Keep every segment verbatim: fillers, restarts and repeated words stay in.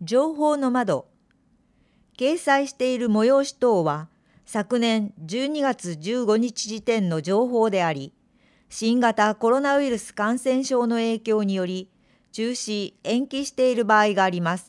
情報の窓。掲載している催し等は、昨年じゅうにがつじゅうごにち時点の情報であり、新型コロナウイルス感染症の影響により、中止・延期している場合があります。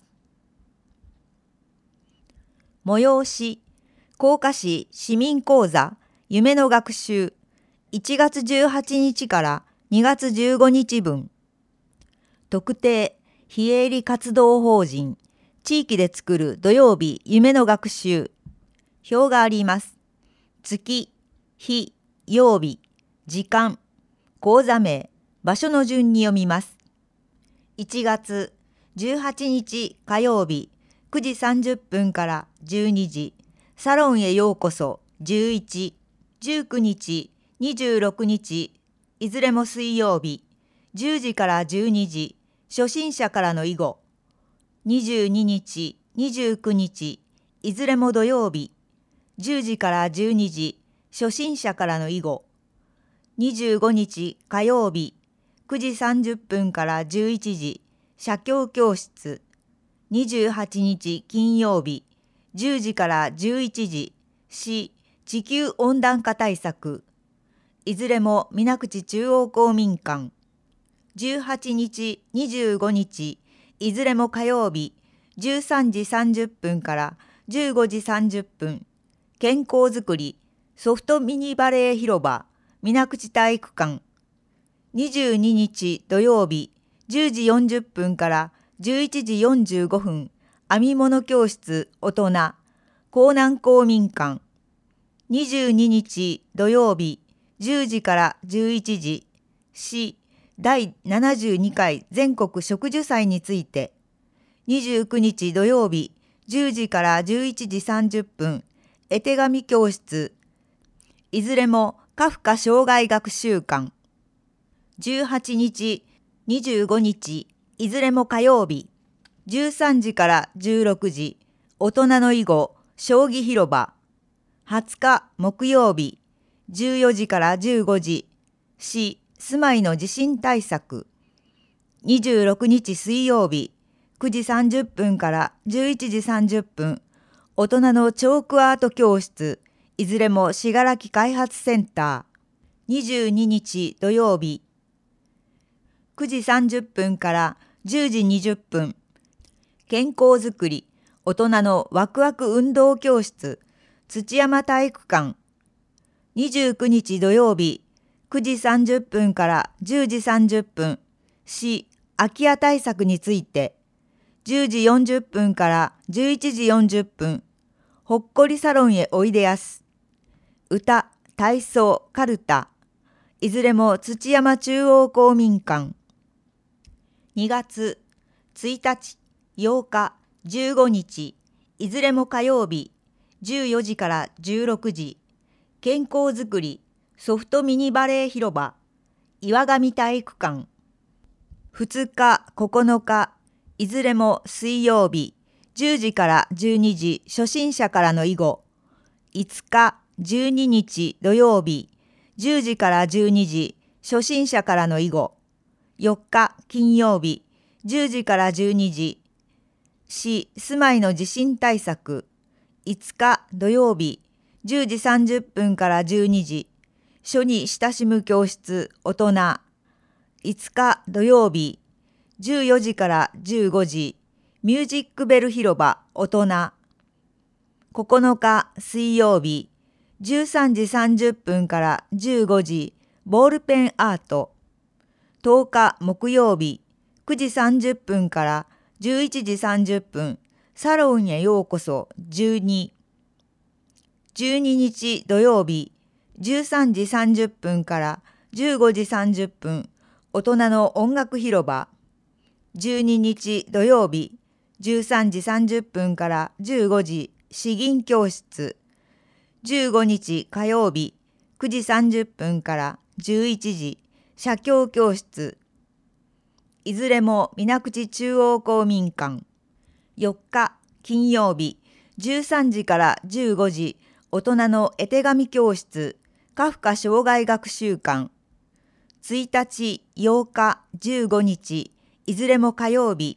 催し、甲賀市市民講座、夢の学習、いちがつじゅうはちにちからにがつじゅうごにちぶん。特定、非営利活動法人、地域で作る土曜日夢の学習。表があります。月、日、曜日、時間、講座名、場所の順に読みます。いちがつじゅうはちにち火曜日、くじさんじゅっぷんからじゅうにじ、サロンへようこそじゅういち、じゅうくにち、にじゅうろくにち、いずれも水曜日、じゅうじからじゅうにじ、初心者からの囲碁、にじゅうににち、にじゅうくにち、いずれも土曜日、じゅうじからじゅうにじ、初心者からの囲碁、にじゅうごにち火曜日、くじさんじゅっぷんからじゅういちじ、写経教室、にじゅうはちにち金曜日、じゅうじからじゅういちじ、市地球温暖化対策、いずれも水口中央公民館、じゅうはちにち、にじゅうごにち、いずれも火曜日、じゅうさんじさんじゅっぷんからじゅうごじさんじゅっぷん、健康づくり、ソフトミニバレー広場、水口体育館、にじゅうににち土曜日、じゅうじよんじゅっぷんからじゅういちじよんじゅうごふん、編み物教室大人、江南公民館、にじゅうににち土曜日、じゅうじからじゅういちじ、市だいななじゅうにかい全国植樹祭について、にじゅうくにち土曜日、じゅうじからじゅういちじさんじゅっぷん、絵手紙教室、いずれもカフカ障害学習館、じゅうはちにち、にじゅうごにち、いずれも火曜日、じゅうさんじからじゅうろくじ、大人の囲碁、将棋広場、はつか木曜日、じゅうよじからじゅうごじ、市住まいの地震対策、にじゅうろくにち水曜日、くじさんじゅっぷんからじゅういちじさんじゅっぷん、大人のチョークアート教室、いずれも信楽開発センター、にじゅうににち土曜日、くじさんじゅっぷんからじゅうじにじゅっぷん、健康づくり、大人のワクワク運動教室、土山体育館、にじゅうくにち土曜日、くじさんじゅっぷんからじゅうじさんじゅっぷん、市空き家対策について、じゅうじよんじゅっぷんからじゅういちじよんじゅっぷん、ほっこりサロンへおいでやす。歌、体操、カルタ、いずれも土山中央公民館。にがつついたち、ようか、じゅうごにち、いずれも火曜日、じゅうよじからじゅうろくじ、健康づくり、ソフトミニバレー広場、岩上体育館。ふつか、ここのか、いずれも水曜日、じゅうじからじゅうにじ、初心者からの囲碁。いつか、じゅうににち土曜日、じゅうじからじゅうにじ、初心者からの囲碁。よっか、金曜日、じゅうじからじゅうにじ、市住まいの地震対策。いつか、土曜日、じゅうじさんじゅっぷんからじゅうにじ、書に親しむ教室大人。いつか、土曜日、じゅうよじからじゅうごじ、ミュージックベル広場大人。ここのか、水曜日、じゅうさんじさんじゅっぷんからじゅうごじ、ボールペンアート。とおか、木曜日、くじさんじゅっぷんからじゅういちじさんじゅっぷん、サロンへようこそじゅうに。じゅうににち土曜日、じゅうさんじさんじゅっぷんからじゅうごじさんじゅっぷん、大人の音楽広場。じゅうににち土曜日、じゅうさんじさんじゅっぷんからじゅうごじ、詩吟教室。じゅうごにち火曜日、くじさんじゅっぷんからじゅういちじ、写経教室。いずれも水口中央公民館。よっか、金曜日、じゅうさんじからじゅうごじ、大人の絵手紙教室、カフカ障害学習館。ついたち、ようか、じゅうごにち、いずれも火曜日、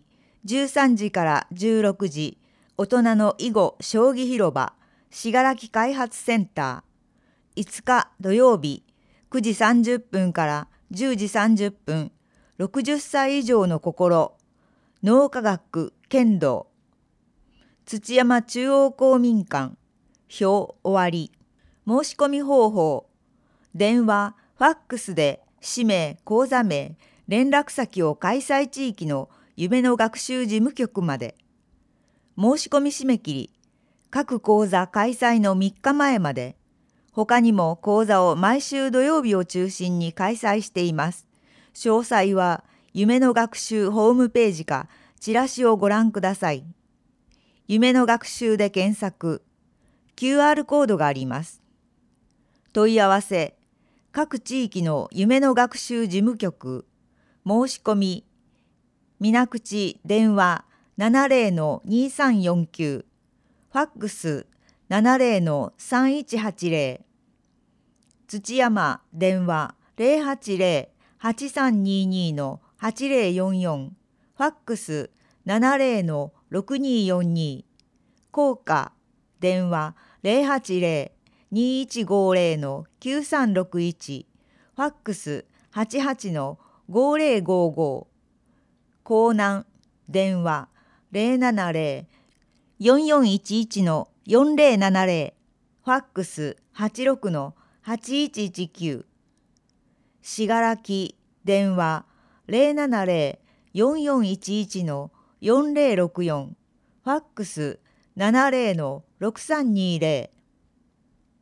じゅうさんじからじゅうろくじ、大人の囲碁将棋広場、信楽開発センター。いつか土曜日、くじさんじゅっぷんからじゅうじさんじゅっぷん、ろくじゅっさい以上の心、脳科学剣道。土山中央公民館、表終わり。申し込み方法、電話、ファックスで氏名、口座名、連絡先を開催地域の夢の学習事務局まで。申し込み締め切り、各講座開催のみっかまえまで。他にも講座を毎週土曜日を中心に開催しています。詳細は夢の学習ホームページかチラシをご覧ください。夢の学習で検索、キューアール コードがあります。問い合わせ、各地域の夢の学習事務局、申し込み、水口電話 ななゼロのにさんよんきゅう、ファックス ななゼロのさんいちはちゼロ、土山電話 ゼロはちゼロ はちさんににのはちゼロよんよん、ファックス ななゼロのろくによんに、効果電話 ゼロはちゼロ にいちごゼロのきゅうさんろくいち、ファックスはちはちのごゼロごご、江南電話 ゼロななゼロ よんよんいちいちのよんゼロななゼロ、ファックスはちろくのはちいちいちきゅう、信楽電話 ゼロななゼロ よんよんいちいちのよんゼロろくよん、ファックスななゼロのろくさんにゼロ、